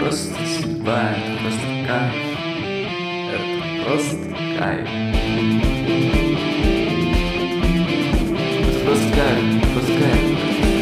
просто судьба, это просто кайф. Это просто кайф. Это просто кайф, просто кайф.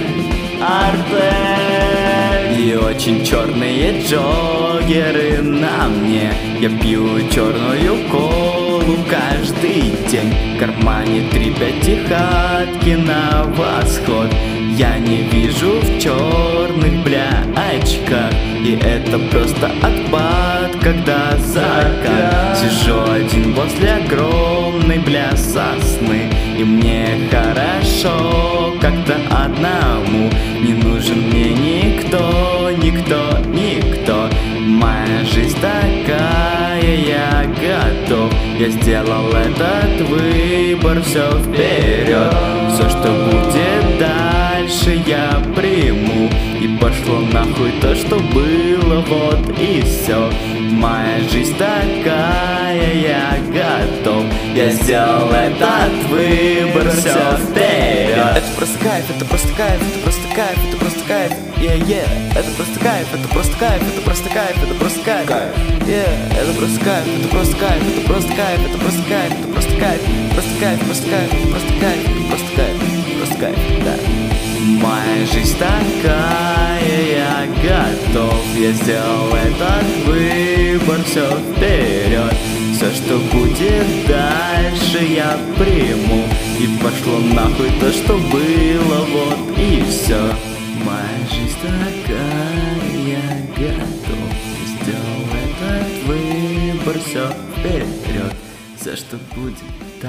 Артем! И очень черные джогеры на мне. Я пью черную колу каждый день. В кармане 3-5 тихатки на восход. Я не вижу в черных, бля, очках. И это просто отпад, когда закат. Сижу один возле огромной, бля, сосны. И мне хорошо как-то одному. Не нужен мне никто, никто, никто. Моя жизнь такая, я готов. Я сделал этот выбор, все вперед. Все, что будет дальше, я приму. И пошло нахуй то, что было, вот и все. Моя жизнь такая, я готов. Я сделал этот выбор, все вперед. Это просто кайф, это просто кайф, это просто кайф, это просто кайф. Yeah. Это просто кайф, это просто кайф, это просто кайф, это просто кайф. Это просто кайф, это просто кайф, это просто кайф, это просто кайф, это просто кайф, просто кайф, просто кайф, просто кайф, просто кайф, просто кайф, да. Моя жизнь такая, я готов. Я сделал этот выбор, все вперед. Все, что будет дальше, я приму. И пошло нахуй то, что было, вот и все. Моя жизнь такая, я готов. Я сделал этот выбор, все вперед. Все, что будет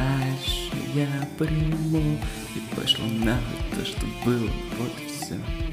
дальше, я приму. И пошло нахуй то, что было, вот и все.